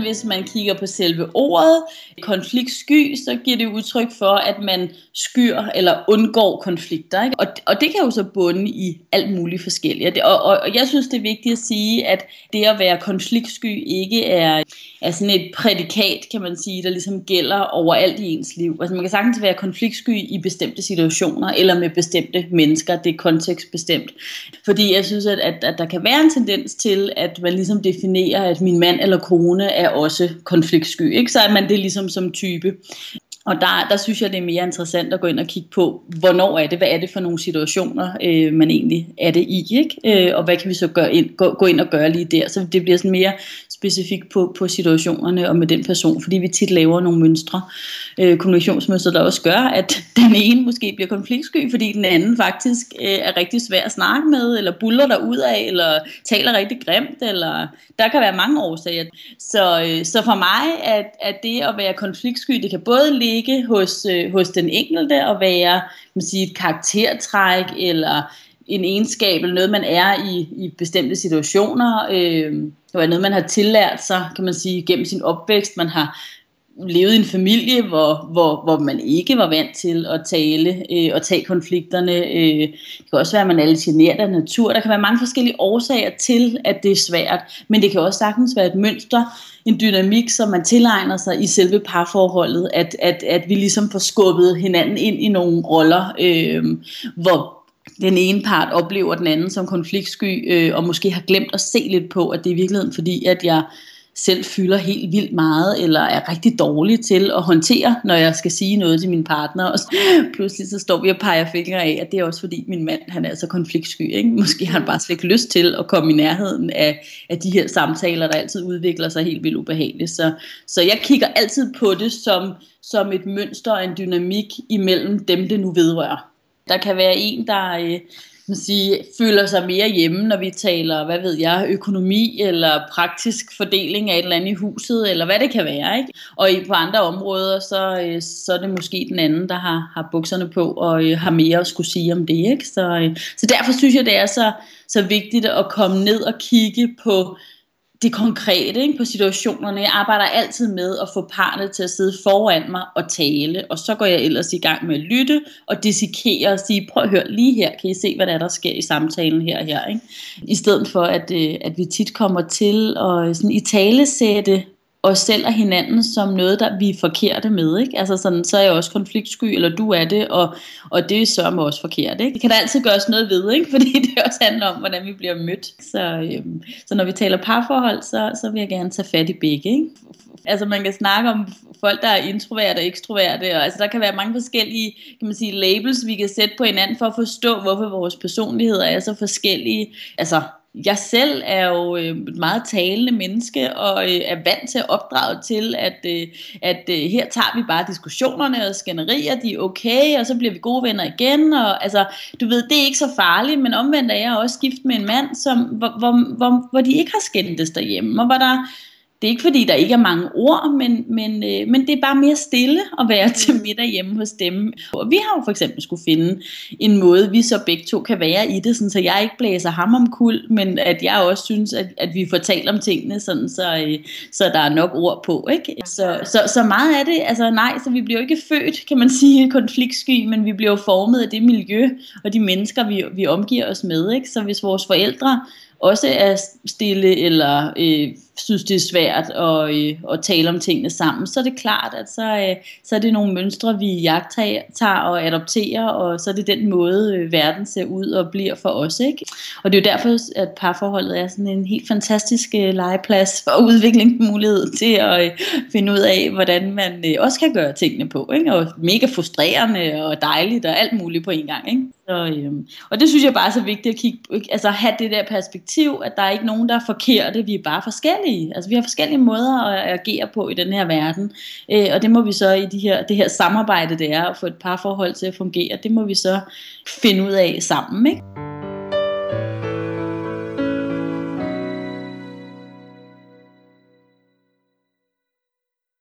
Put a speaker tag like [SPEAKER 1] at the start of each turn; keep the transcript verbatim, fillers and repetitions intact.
[SPEAKER 1] hvis man kigger på selve ordet konfliktsky, så giver det udtryk for, at man skyr eller undgår konflikter. Ikke? Og, og det kan jo så bunde i alt muligt forskelligt. Og, og, og jeg synes, det er vigtigt at sige, at det at være konfliktsky ikke er, er sådan et prædikat, kan man sige, der ligesom gælder overalt i ens liv. Altså man kan sagtens være konfliktsky i bestemte situationer, eller med bestemte mennesker, det er kontekstbestemt. Fordi jeg synes, at, at, at der kan være en tendens til, at man ligesom definerer, at min mand eller kone er også konfliktsky. Ikke? Så er man det ligesom som type. Og der, der synes jeg, det er mere interessant at gå ind og kigge på, hvornår er det, hvad er det for nogle situationer, øh, man egentlig er det i, ikke? Øh, og hvad kan vi så gøre ind, gå, gå ind og gøre lige der. Så det bliver sådan mere specifikt på, på situationerne og med den person, fordi vi tit laver nogle mønstre, øh, kommunikationsmønstre, der også gør, at den ene måske bliver konfliktsky, fordi den anden faktisk øh, er rigtig svær at snakke med, eller buller der ud af, eller taler rigtig grimt, eller der kan være mange årsager. Så, øh, så for mig, at, at det at være konfliktsky, det kan både ligge hos, øh, hos den enkelte, og være man siger, et karaktertræk, eller en egenskab, eller noget, man er i, i bestemte situationer. Øh, det var noget, man har tillært sig, kan man sige, gennem sin opvækst. Man har levet i en familie, hvor, hvor, hvor man ikke var vant til at tale øh, og tage konflikterne. Øh, det kan også være, at man er lidt genert af natur. Der kan være mange forskellige årsager til, at det er svært, men det kan også sagtens være et mønster, en dynamik, som man tilegner sig i selve parforholdet, at, at, at vi ligesom får skubbet hinanden ind i nogle roller, øh, hvor den ene part oplever den anden som konfliktsky, øh, og måske har glemt at se lidt på, at det er i virkeligheden fordi, at jeg selv fylder helt vildt meget, eller er rigtig dårlig til at håndtere, når jeg skal sige noget til min partner, og pludselig så står vi og peger fingre af, at det er også fordi min mand, han er så konfliktsky, ikke? Måske har han bare slet ikke lyst til at komme i nærheden af, af de her samtaler, der altid udvikler sig helt vildt ubehageligt. Så, så jeg kigger altid på det som, som et mønster og en dynamik imellem dem, det nu vedrører. Der kan være en, der øh, man siger, føler sig mere hjemme, når vi taler, hvad ved jeg, økonomi eller praktisk fordeling af et eller andet i huset, eller hvad det kan være, ikke? Og på andre områder, så, øh, så er det måske den anden, der har, har bukserne på og øh, har mere at skulle sige om det, ikke? Så, øh, så derfor synes jeg, det er så, så vigtigt at komme ned og kigge på det konkrete, ikke, på situationerne. Jeg arbejder altid med at få parret til at sidde foran mig og tale, og så går jeg ellers i gang med at lytte og dissekere og sige, prøv at høre lige her, kan I se, hvad der, er, der sker i samtalen her og her, ikke? I stedet for, at, at vi tit kommer til at sådan, italesætte os selv og hinanden som noget, der vi er forkerte med, ikke? Altså sådan, så er jeg også konfliktsky, eller du er det, og, og det er sørme også forkert, ikke? Det kan der altid gøres noget ved, ikke? Fordi det også handler om, hvordan vi bliver mødt. Så, øhm, så når vi taler parforhold, så, så vil jeg gerne tage fat i begge, ikke? Altså man kan snakke om folk, der er introverte og ekstroverte, og altså der kan være mange forskellige, kan man sige, labels, vi kan sætte på hinanden for at forstå, hvorfor vores personligheder er så forskellige. Altså jeg selv er jo et meget talende menneske, og er vant til at opdrage til, at, at her tager vi bare diskussionerne og skænderier, de er okay, og så bliver vi gode venner igen, og altså, du ved, det er ikke så farligt, men omvendt er jeg også gift med en mand, som, hvor, hvor, hvor, hvor de ikke har skændtes derhjemme, og hvor der det er ikke fordi, der ikke er mange ord, men, men, øh, men det er bare mere stille at være til middag hjemme hos dem. Og vi har jo for eksempel skulle finde en måde, vi så begge to kan være i det, sådan, så jeg ikke blæser ham om kul, men at jeg også synes, at, at vi får talt om tingene, sådan, så, øh, så der er nok ord på. Ikke? Så, så, så meget af det, altså nej, så vi bliver jo ikke født, kan man sige, konfliktsky, men vi bliver jo formet af det miljø og de mennesker, vi, vi omgiver os med. Ikke? Så hvis vores forældre også er stille eller øh, synes det er svært at, øh, at tale om tingene sammen, så er det klart, at så, øh, så er det nogle mønstre, vi jagttager og adopterer, og så er det den måde, øh, verden ser ud og bliver for os, ikke? Og det er jo derfor, at parforholdet er sådan en helt fantastisk øh, legeplads for udviklingsmulighed til at øh, finde ud af, hvordan man øh, også kan gøre tingene på, ikke? Og mega frustrerende og dejligt og alt muligt på en gang, ikke? Så, øh, og det synes jeg bare er så vigtigt at kigge, altså have det der perspektiv, at der er ikke nogen, der er forkerte, vi er bare forskellige. Altså vi har forskellige måder at agere på i den her verden, øh, og det må vi så i de her, det her samarbejde, det er at få et parforhold til at fungere, det må vi så finde ud af sammen, ikke?